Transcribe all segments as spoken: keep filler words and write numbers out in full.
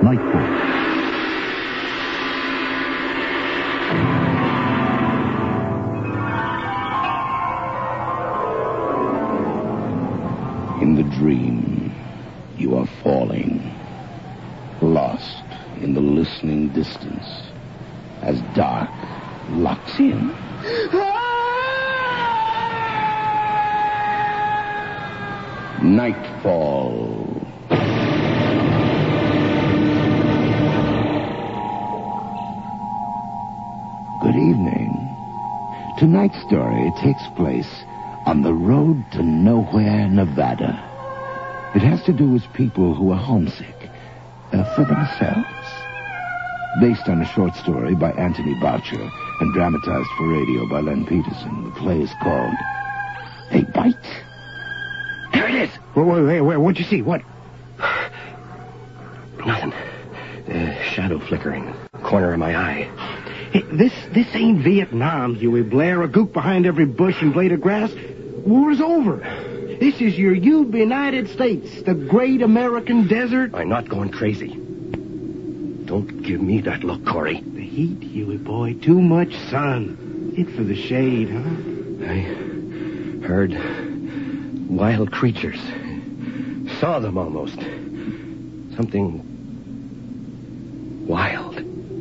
Nightfall. In the dream, you are falling, lost in the listening distance, as dark locks in. Nightfall. Good evening. Tonight's story takes place on the road to nowhere, Nevada. It has to do with people who are homesick uh, for themselves. Based on a short story by Anthony Boucher and dramatized for radio by Len Peterson. The play is called They Bite. There it is. Wait, wait, wait, wait. What'd you see? What? Nothing. Uh, shadow flickering. Corner of my eye. Hey, this this ain't Vietnam, Huey Blair. A gook behind every bush and blade of grass. War's over. This is your United States, the great American desert. I'm not going crazy. Don't give me that look, Corey. The heat, Huey boy. Too much sun. Hit for the shade, huh? I heard wild creatures. Saw them almost. Something wild.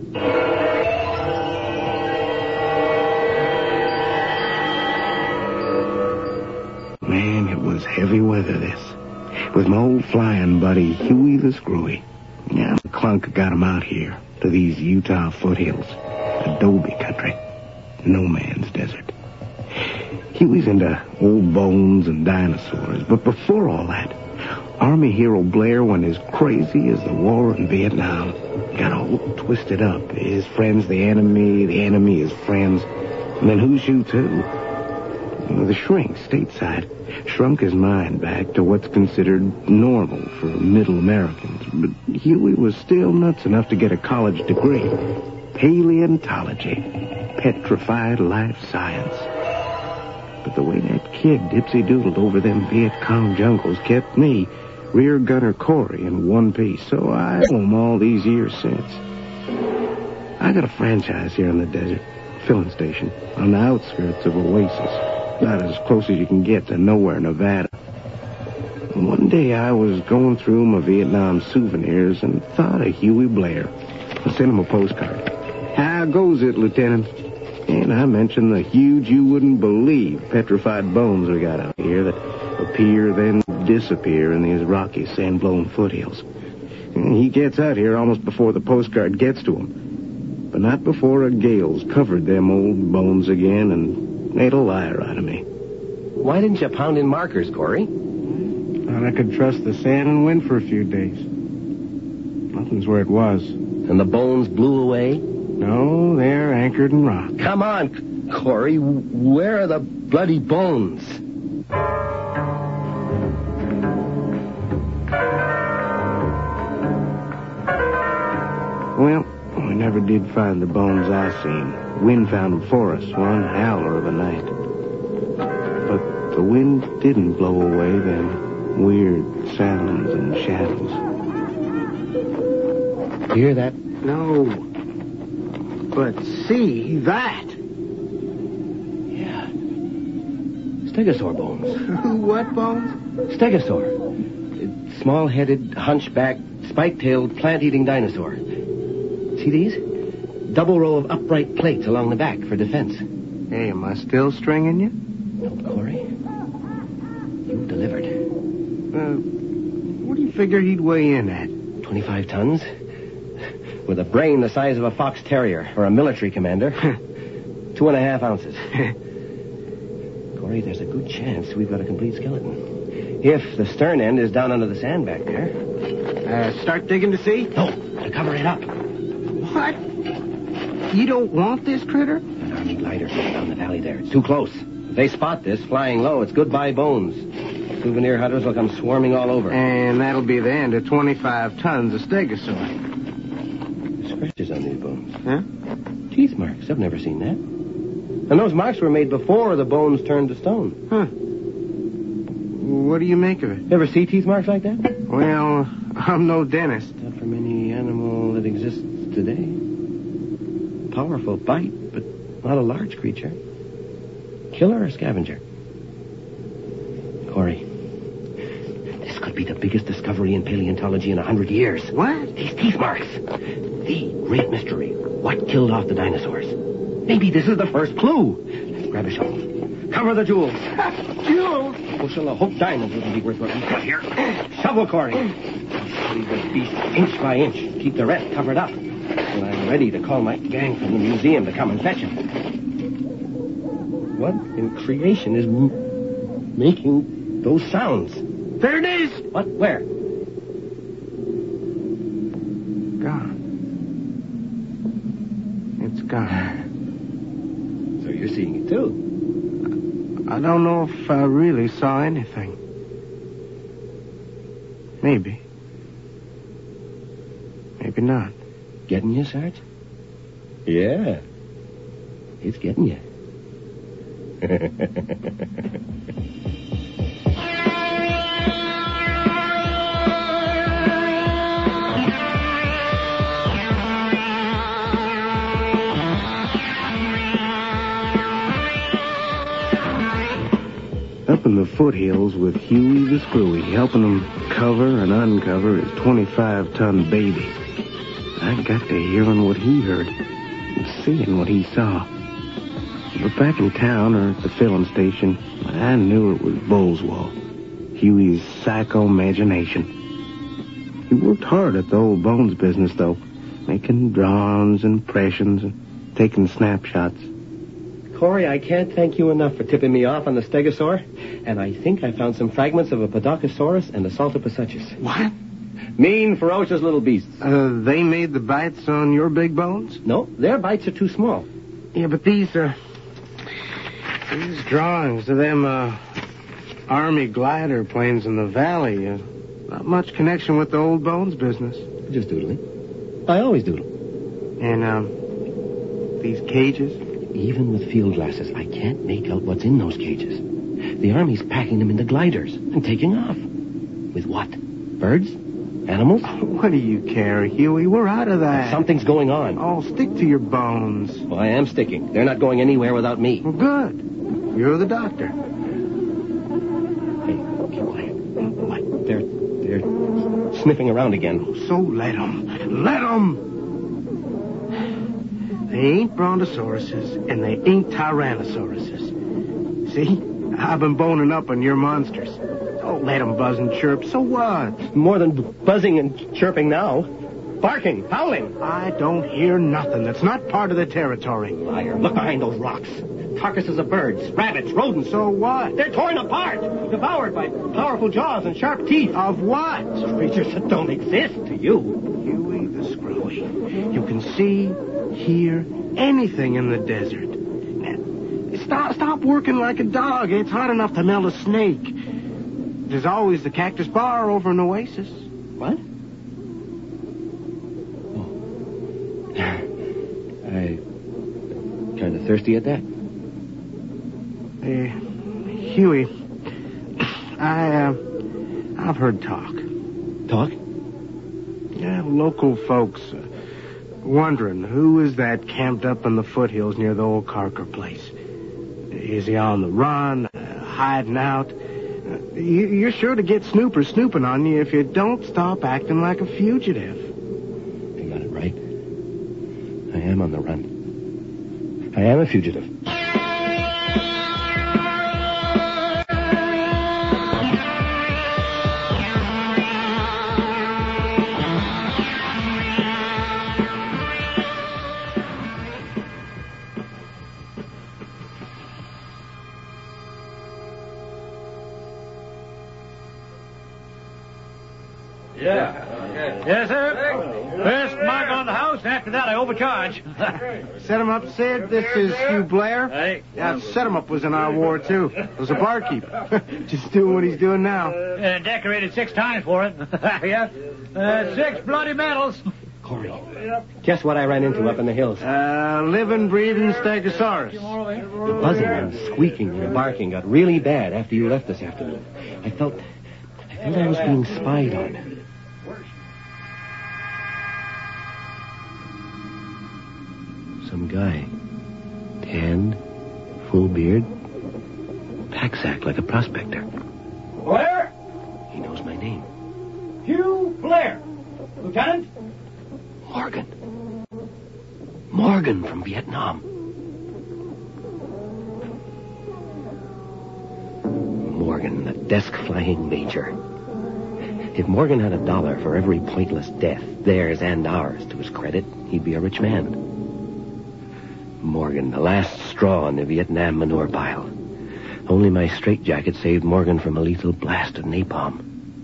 Man, it was heavy weather, this. With my old flying buddy, Huey the Screwy. Yeah, the clunk got him out here, to these Utah foothills. Adobe country. No man's desert. Huey's into old bones and dinosaurs, but before all that, Army hero Blair went as crazy as the war in Vietnam. Got all twisted up. His friend's the enemy, the enemy is friends. And then who shoots who? Well, the shrink, stateside, shrunk his mind back to what's considered normal for middle Americans. But Huey was still nuts enough to get a college degree. Paleontology. Petrified life science. But the way that kid dipsy-doodled over them Viet Cong jungles kept me, rear gunner Corey, in one piece. So I owe him all these years since. I got a franchise here in the desert. Filling station. On the outskirts of Oasis. About as close as you can get to nowhere, Nevada. One day I was going through my Vietnam souvenirs and thought of Huey Blair. I sent him a postcard. How goes it, Lieutenant? And I mentioned the huge, you wouldn't believe, petrified bones we got out here that appear then disappear in these rocky, sand-blown foothills. And he gets out here almost before the postcard gets to him. But not before a gale's covered them old bones again and made a liar out of me. Why didn't you pound in markers, Corey? Thought I could trust the sand and wind for a few days. Nothing's where it was. And the bones blew away? No, they're anchored in rock. Come on, Corey. Where are the bloody bones? Well, we never did find the bones I seen. Wind found them for us one howler of a night. But the wind didn't blow away them weird sounds and shadows. Hear that? No. But see that. Yeah. Stegosaur bones. What bones? Stegosaur. Small-headed, hunchbacked, spike-tailed, plant-eating dinosaur. See these? Double row of upright plates along the back for defense. Hey, am I still stringing you? No, Corey. You've delivered. Uh, what do you figure he'd weigh in at? twenty-five tons. With a brain the size of a fox terrier or a military commander. Two and a half ounces. Corey, there's a good chance we've got a complete skeleton. If the stern end is down under the sand back there. Uh, start digging to see? No, to cover it up. What? You don't want this critter? An army glider coming down the valley there. It's too close. If they spot this flying low, it's goodbye bones. Souvenir hunters will come swarming all over. And that'll be the end of twenty-five tons of stegosaur. Scratches on these bones. Huh? Teeth marks. I've never seen that. And those marks were made before the bones turned to stone. Huh. What do you make of it? Ever see teeth marks like that? Well, I'm no dentist. Not from any animal that exists today. Powerful bite, but not a large creature. Killer or scavenger? Corey, this could be the biggest discovery in paleontology in a hundred years. What? These teeth marks. The great mystery. What killed off the dinosaurs? Maybe this is the first clue. Let's grab a shovel. Cover the jewels. Jewels? Bushel of hooked diamonds wouldn't be worth what we got here. Shovel, Corey. Study this beast inch by inch. Keep the rest covered up. When I'm ready to call my gang from the museum to come and fetch him. What in creation is m- making those sounds? There it is! What? Where? Gone. It's gone. So you're seeing it, too. I don't know if I really saw anything. Maybe. Maybe not. Getting you, Sarge? Yeah. It's getting you. Up in the foothills with Huey the Screwy, helping him cover and uncover his twenty-five ton baby. I got to hearing what he heard and seeing what he saw. But back in town or at the filling station, I knew it was Bullswall, Huey's psycho imagination. He worked hard at the old bones business, though, making drawings, impressions, and taking snapshots. Corey, I can't thank you enough for tipping me off on the stegosaur, and I think I found some fragments of a Podokesaurus and a Saltoposuchus. What? Mean, ferocious little beasts. Uh, they made the bites on your big bones? No, their bites are too small. Yeah, but these are... These drawings of them, uh... Army glider planes in the valley. Uh, not much connection with the old bones business. Just doodling. I always doodle. And, um... these cages? Even with field glasses, I can't make out what's in those cages. The Army's packing them into gliders and taking off. With what? Birds? Animals? What do you care, Huey? We're out of that. Something's going on. Oh, stick to your bones. Well, I am sticking. They're not going anywhere without me. Well, good. You're the doctor. Hey, keep quiet. What? They're, they're sniffing around again. So let them. Let them! They ain't brontosauruses, and they ain't tyrannosauruses. See? I've been boning up on your monsters. Don't let them buzz and chirp. So what? More than buzzing and chirping now. Barking, howling. I don't hear nothing. That's not part of the territory. Liar. Look behind those rocks. Carcasses of birds, rabbits, rodents. So what? They're torn apart, devoured by powerful jaws and sharp teeth. Of what? Creatures that don't exist to you. Huey the Screwy. You can see, hear anything in the desert. Now, stop, stop working like a dog. It's hard enough to melt a snake. There's always the Cactus Bar over in Oasis. What? Oh. I kind of thirsty at that. Uh, Huey, I, uh, I've heard talk. Talk? Yeah, local folks uh, wondering who is that camped up in the foothills near the old Carker place. Is he on the run, uh, hiding out? Uh, you, you're sure to get snoopers snooping on you if you don't stop acting like a fugitive. You got it right. I am on the run. I am a fugitive. Yeah. Yes, sir. First mark on the house, and after that I overcharge. Set him up, Sid. This is Hugh Blair. Hey. Yeah, Set him up was in our war, too. Was a barkeeper. Just doing what he's doing now. Uh, decorated six times for it. Yeah. Uh, six bloody medals. Corey, guess what I ran into up in the hills? Uh, living, breathing Stegosaurus. The buzzing and squeaking and barking got really bad after you left this afternoon. I felt... I felt I was being spied on. Some guy. Tanned, full beard, pack-sack like a prospector. Blair? He knows my name. Hugh Blair. Lieutenant? Morgan. Morgan from Vietnam. Morgan, the desk-flying major. If Morgan had a dollar for every pointless death, theirs and ours, to his credit, he'd be a rich man. Morgan, the last straw in the Vietnam manure pile. Only my straitjacket saved Morgan from a lethal blast of napalm.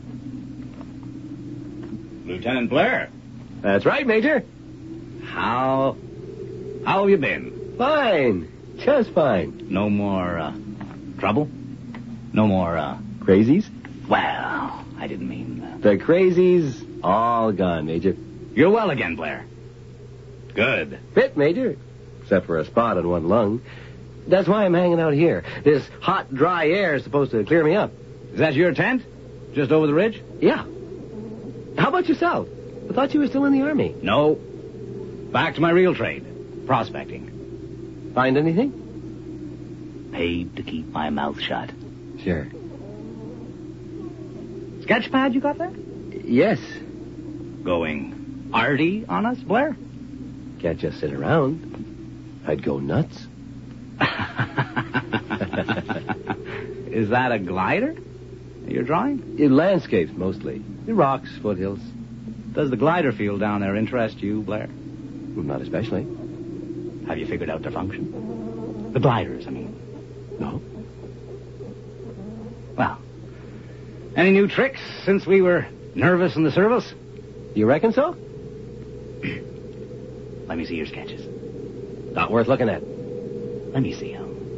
Lieutenant Blair. That's right, Major. How... How have you been? Fine. Just fine. No more, uh, trouble? No more, uh... Crazies? Well, I didn't mean... Uh... The crazies, all gone, Major. You're well again, Blair. Good. Fit, Major. Except for a spot on one lung. That's why I'm hanging out here. This hot, dry air is supposed to clear me up. Is that your tent? Just over the ridge? Yeah. How about yourself? I thought you were still in the Army. No. Back to my real trade. Prospecting. Find anything? Paid to keep my mouth shut. Sure. Sketch pad you got there? Yes. Going arty on us, Blair? Can't just sit around. I'd go nuts. Is that a glider you're drawing? In landscapes, mostly. The rocks, foothills. Does the glider field down there interest you, Blair? Not especially. Have you figured out their function? The gliders, I mean. No. Well, any new tricks since we were nervous in the service? You reckon so? Let me see your sketches. Not worth looking at. Let me see them.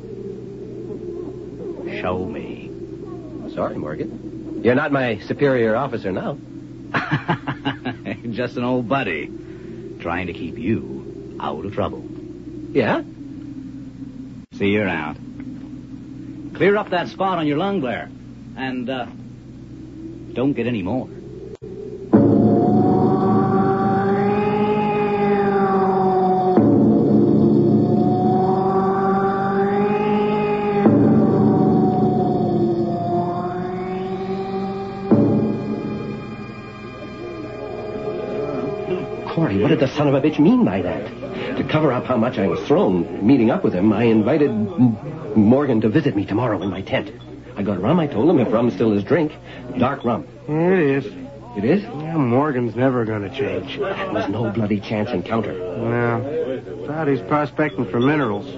Show me. Sorry, Morgan. You're not my superior officer now. Just an old buddy. Trying to keep you out of trouble. Yeah? See you around. Clear up that spot on your lung, Blair. And, uh, don't get any more. Corey, what did the son of a bitch mean by that? To cover up how much I was thrown meeting up with him, I invited M- Morgan to visit me tomorrow in my tent. I got rum, I told him, if rum's still his drink. Dark rum. It is. It is? Yeah, Morgan's never going to change. That was no bloody chance encounter. Well, thought he's prospecting for minerals.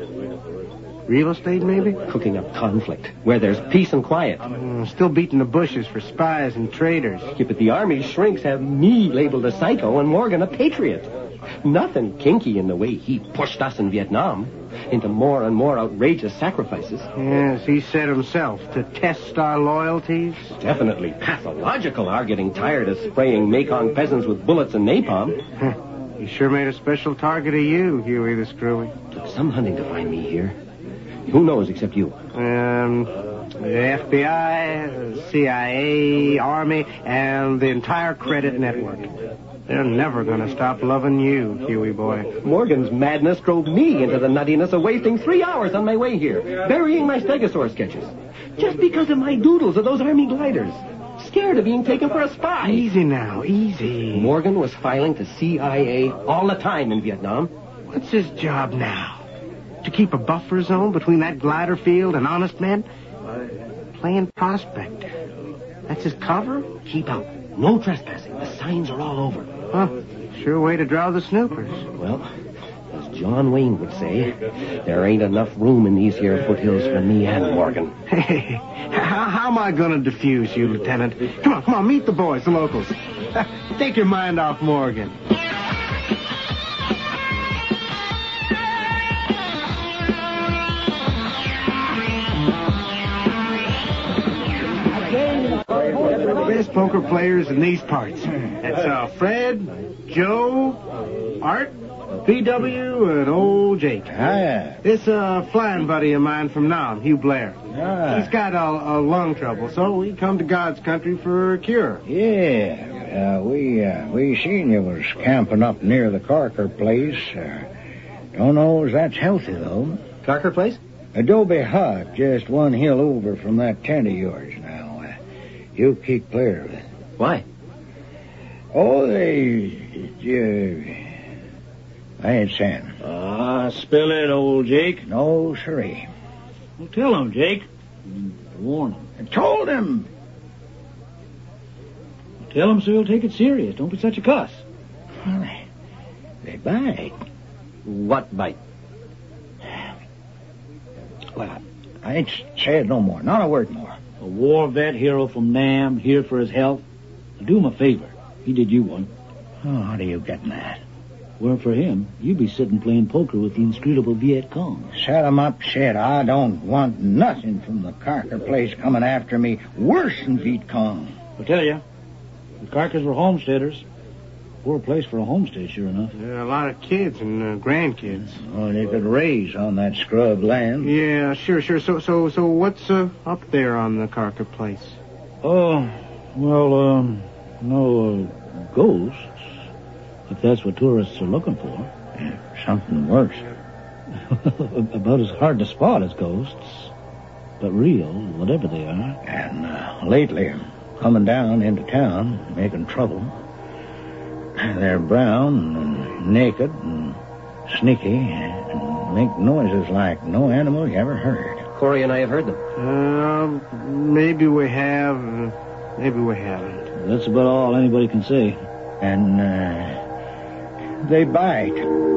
Real estate, maybe? Cooking up conflict, where there's peace and quiet. Mm, still beating the bushes for spies and traitors. Yeah, but the Army shrinks have me labeled a psycho and Morgan a patriot. Nothing kinky in the way he pushed us in Vietnam into more and more outrageous sacrifices. Yes, he said himself, to test our loyalties. Definitely pathological, our getting tired of spraying Mekong peasants with bullets and napalm. He sure made a special target of you, Huey the Screwy. Took some hunting to find me here. Who knows except you? Um, the F B I, C I A, Army, and the entire credit network. They're never going to stop loving you, Huey boy. Morgan's madness drove me into the nuttiness of wasting three hours on my way here, burying my stegosaurus sketches. Just because of my doodles of those Army gliders. Scared of being taken for a spy. Easy now, easy. Morgan was filing to C I A all the time in Vietnam. What's his job now? To keep a buffer zone between that glider field and honest men? Playing prospector. That's his cover? Keep out. No trespassing. The signs are all over. Huh. Sure way to draw the snoopers. Well, as John Wayne would say, there ain't enough room in these here foothills for me and Morgan. Hey, how, how am I going to defuse you, Lieutenant? Come on, come on, meet the boys, the locals. Take your mind off Morgan. Best poker players in these parts. That's uh, Fred, Joe, Art, P W, and old Jake. Ah, yeah. This uh, flying buddy of mine from Nam, Hugh Blair. Ah. He's got a, a lung trouble, so we come to God's country for a cure. Yeah, uh, we uh, we seen you was camping up near the Carker place. Uh, Don't know as that's healthy, though. Carker Place? Adobe Hut, just one hill over from that tent of yours now. Uh, you keep clear of it. Why? Oh, they... Uh, I ain't saying. Ah, spill it, old Jake. No, sirree. Well, tell him, Jake. Warn him. I told him. Tell him so he'll take it serious. Don't be such a cuss. Well, they, they bite. What bite? Well, I ain't said no more. Not a word more. A war vet hero from Nam, here for his health. Do him a favor. He did you one. Oh, how do you getting that? Weren't for him, you'd be sitting playing poker with the inscrutable Viet Cong. Set him up, said I don't want nothing from the Carker Place coming after me worse than Viet Cong. I'll tell you, the Carkers were homesteaders. Poor place for a homestead, sure enough. There are a lot of kids and uh, grandkids. Oh, they could raise on that scrub land. Yeah, sure, sure. So, so, so, what's uh, up there on the Carker Place? Oh, well, um, no uh, ghosts, if that's what tourists are looking for. Yeah, something worse. About as hard to spot as ghosts, but real, whatever they are. And uh, lately, coming down into town, making trouble. They're brown and naked and sneaky and make noises like no animal you ever heard. Corey and I have heard them. Um, maybe we have, uh, maybe we haven't. That's about all anybody can say. And uh, they bite.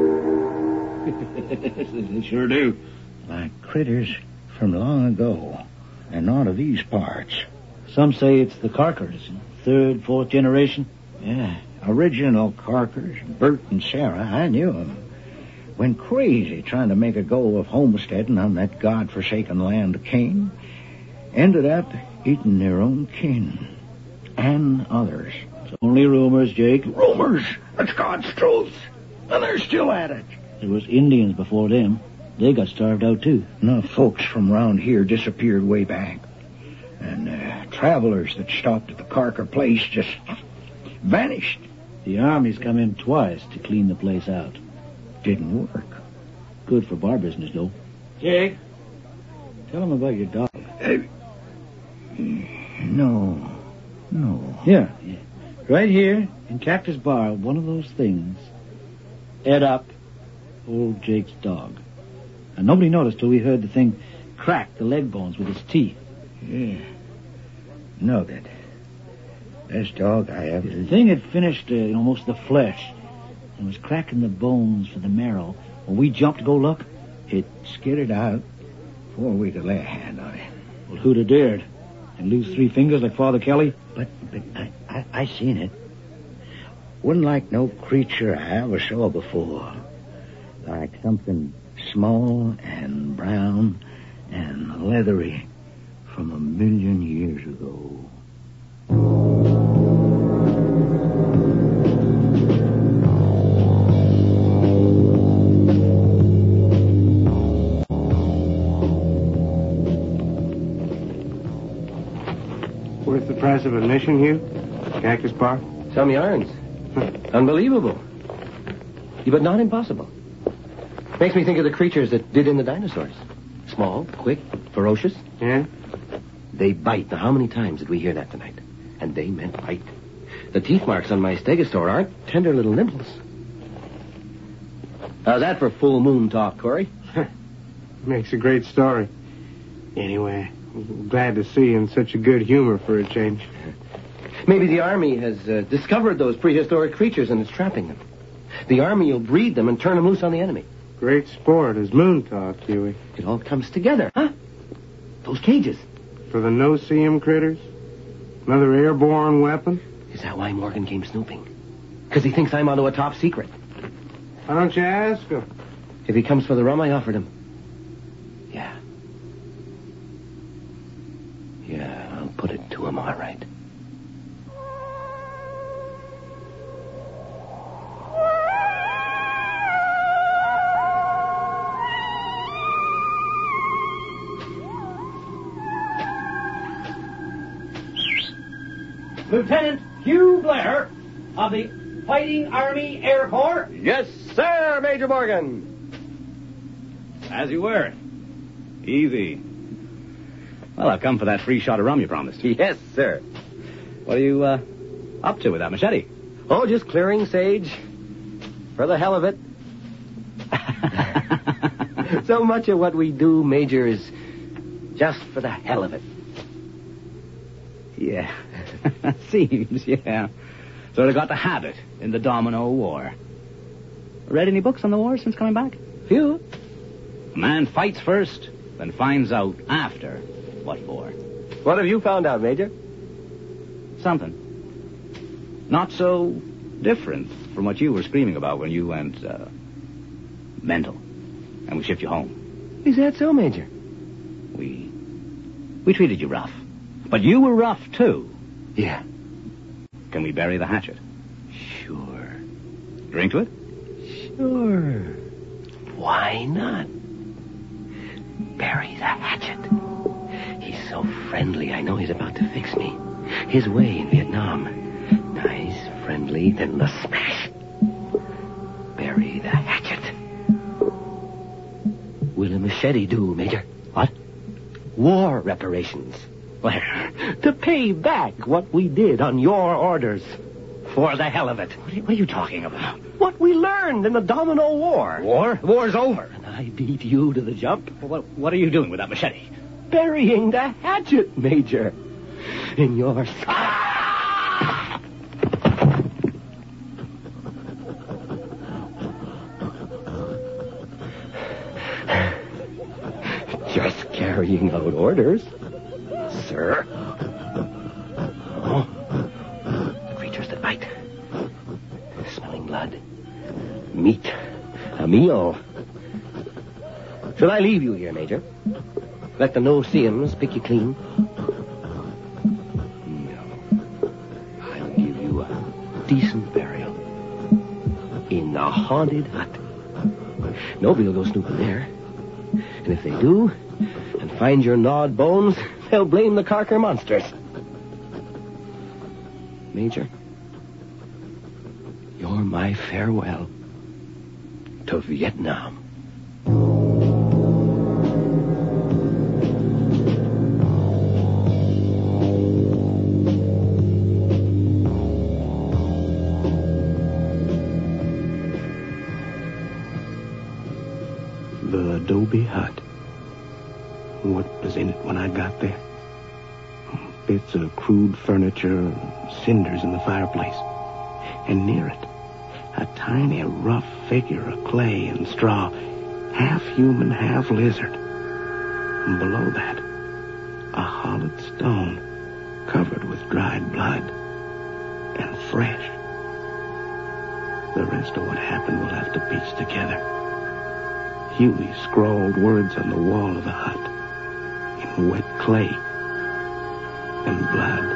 They sure do. Like critters from long ago, and not of these parts. Some say it's the Carkers, third, fourth generation. Yeah, original Carkers, Bert and Sarah. I knew them. Went crazy trying to make a go of homesteading on that godforsaken land of Cain. Ended up eating their own kin. And others. It's only rumors, Jake. Rumors? That's God's truth. And they're still at it. There was Indians before them. They got starved out, too. Enough folks from around here disappeared way back. And uh, travelers that stopped at the Carker Place just vanished. The Army's come in twice to clean the place out. Didn't work. Good for bar business, though. Jake, tell him about your dog. Uh, no. No. Here. Right here in Cactus Bar, one of those things. Ed up, old Jake's dog. And nobody noticed till we heard the thing crack the leg bones with its teeth. Yeah. Know that. Best dog I ever... The thing had finished uh, you know, most of the flesh and was cracking the bones for the marrow. When we jumped to go look, it skidded out before we could lay a hand on it. Well, who'd have dared? And lose three fingers like Father Kelly? But, but I, I, I seen it. Wasn't like no creature I ever saw before. Like something small and brown and leathery from a million years ago. Worth the price of admission, Hugh? Cactus Bar? Some yarns. Unbelievable. But not impossible. Makes me think of the creatures that did in the dinosaurs. Small, quick, ferocious. Yeah? They bite. Now, how many times did we hear that tonight? And they meant bite. The teeth marks on my stegosaur aren't tender little nibbles. How's that for full moon talk, Corey? Makes a great story. Anyway, I'm glad to see you in such a good humor for a change. Maybe the Army has uh, discovered those prehistoric creatures and is trapping them. The Army will breed them and turn them loose on the enemy. Great sport is moon talk, Huey. It all comes together, huh? Those cages. For the no-see-em critters? Another airborne weapon? Is that why Morgan came snooping? Because he thinks I'm onto a top secret. Why don't you ask him? If he comes for the rum I offered him. Yeah. Yeah, I'll put it to him all right. Lieutenant Hugh Blair of the Fighting Army Air Corps. Yes, sir, Major Morgan. As you were. Easy. Well, I've come for that free shot of rum you promised. Yes, sir. What are you, uh, up to with that machete? Oh, just clearing sage. For the hell of it. So much of what we do, Major, is just for the hell of it. Yeah. Seems, yeah. Sort of got the habit in the Domino War. Read any books on the war since coming back? Few. A man fights first, then finds out after what for. What have you found out, Major? Something. Not so different from what you were screaming about when you went, uh, mental. And we shipped you home. Is that so, Major? We... We treated you rough. But you were rough, too. Yeah. Can we bury the hatchet? Sure. Drink to it? Sure. Why not? Bury the hatchet. He's so friendly, I know he's about to fix me. His way in Vietnam. Nice, friendly, then the smash. Bury the hatchet. Will a machete do, Major? What? War reparations. Where? To pay back what we did on your orders. For the hell of it. What are you, what are you talking about? What we learned in the Domino War. War? War's over. And I beat you to the jump. What, what are you doing with that machete? Burying the hatchet, Major. In your... Just carrying out orders, sir. Oh, the creatures that bite. Smelling blood. Meat. A meal. Shall I leave you here, Major? Let the no-see-ems pick you clean? No. I'll give you a decent burial. In the haunted hut. Nobody will go snooping there. And if they do, and find your gnawed bones, they'll blame the Carker monsters. Major, you're my farewell to Vietnam. The adobe hut. What was in it when I got there? Bits of crude furniture and cinders in the fireplace. And near it, a tiny rough figure of clay and straw, half human, half lizard. And below that, a hollowed stone covered with dried blood and fresh. The rest of what happened we'll have to piece together. Huey scrawled words on the wall of the hut in wet clay and blood.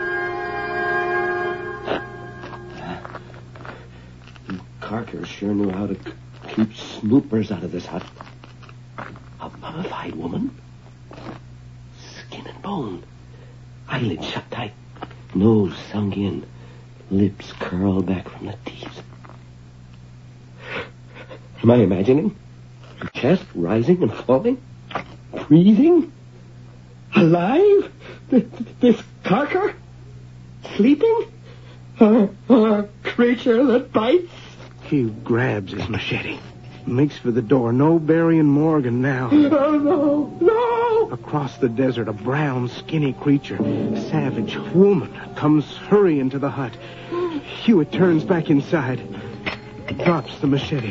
You Carkers sure knew how to keep snoopers out of this hut. A mummified woman? Skin and bone. Eyelids shut tight. Nose sunk in. Lips curled back from the teeth. Am I imagining? Her chest rising and falling? Breathing? Alive? This, this Carker? Sleeping? A, a creature that bites? Hugh grabs his machete. Makes for the door. No burying Morgan now. Oh, no, no! Across the desert, a brown, skinny creature, savage woman, comes hurrying to the hut. Hewitt turns back inside. Drops the machete.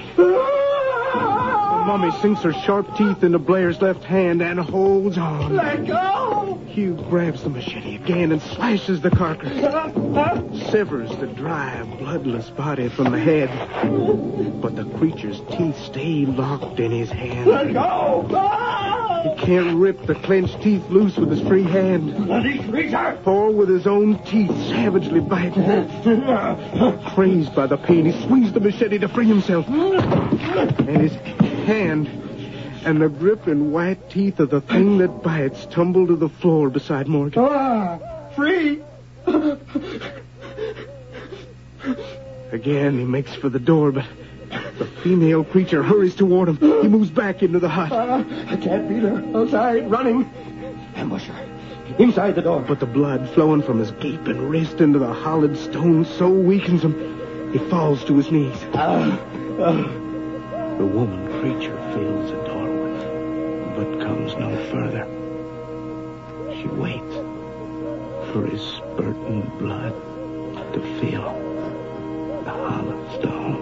Mummy sinks her sharp teeth into Blair's left hand and holds on. Let go! Hugh grabs the machete again and slashes the carcass. Severs the dry, bloodless body from the head. But the creature's teeth stay locked in his hand. Let go! Ah! He can't rip the clenched teeth loose with his free hand. Bloody creature! Or with his own teeth savagely biting. Crazed by the pain, he swings the machete to free himself. And his hand and the gripping white teeth of the thing that bites tumble to the floor beside Morgan. Ah! Free! Again, he makes for the door, but The female creature hurries toward him. He moves back into the hut. Uh, I can't beat her. Outside, running. Ambush her. Inside the door. But the blood flowing from his gaping wrist into the hollowed stone so weakens him, he falls to his knees. Uh, uh. The woman creature fills the doorway, but comes no further. She waits for his spurting blood to fill the hollow stone.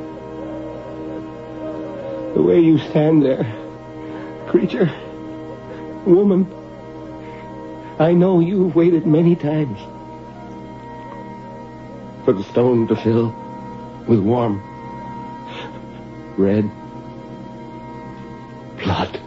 The way you stand there, creature, woman, I know you've waited many times for the stone to fill with warm, red blood.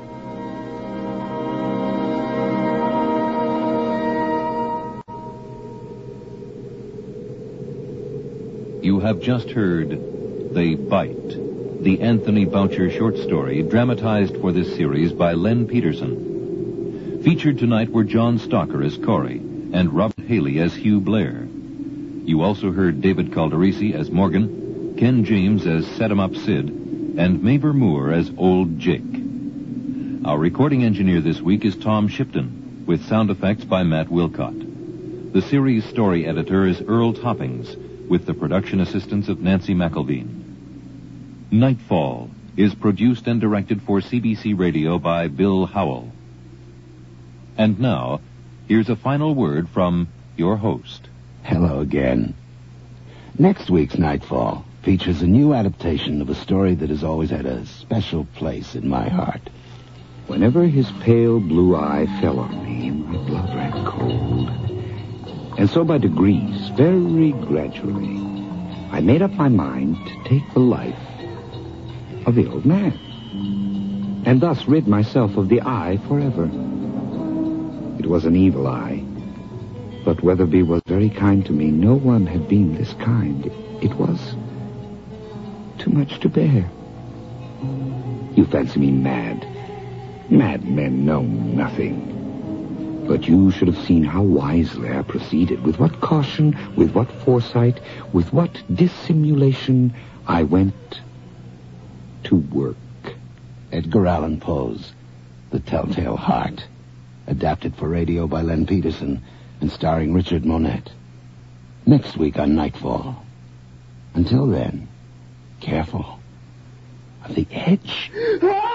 You have just heard They Bite, the Anthony Boucher short story dramatized for this series by Len Peterson. Featured tonight were John Stalker as Corey and Robert Haley as Hugh Blair. You also heard David Calderisi as Morgan, Ken James as Set-em-up Sid, and Mabel Moore as Old Jake. Our recording engineer this week is Tom Shipton, with sound effects by Matt Wilcott. The series story editor is Earl Toppings, with the production assistance of Nancy McElveen. Nightfall is produced and directed for C B C Radio by Bill Howell. And now, here's a final word from your host. Hello again. Next week's Nightfall features a new adaptation of a story that has always had a special place in my heart. Whenever his pale blue eye fell on me, my blood ran cold. And so by degrees, very gradually, I made up my mind to take the life of the old man, and thus rid myself of the eye forever. It was an evil eye, but Weatherby was very kind to me. No one had been this kind. It was too much to bear. You fancy me mad. Mad men know nothing. But you should have seen how wisely I proceeded, with what caution, with what foresight, with what dissimulation I went to work. Edgar Allan Poe's The Telltale Heart, adapted for radio by Len Peterson and starring Richard Monette. Next week on Nightfall. Until then, careful of the edge.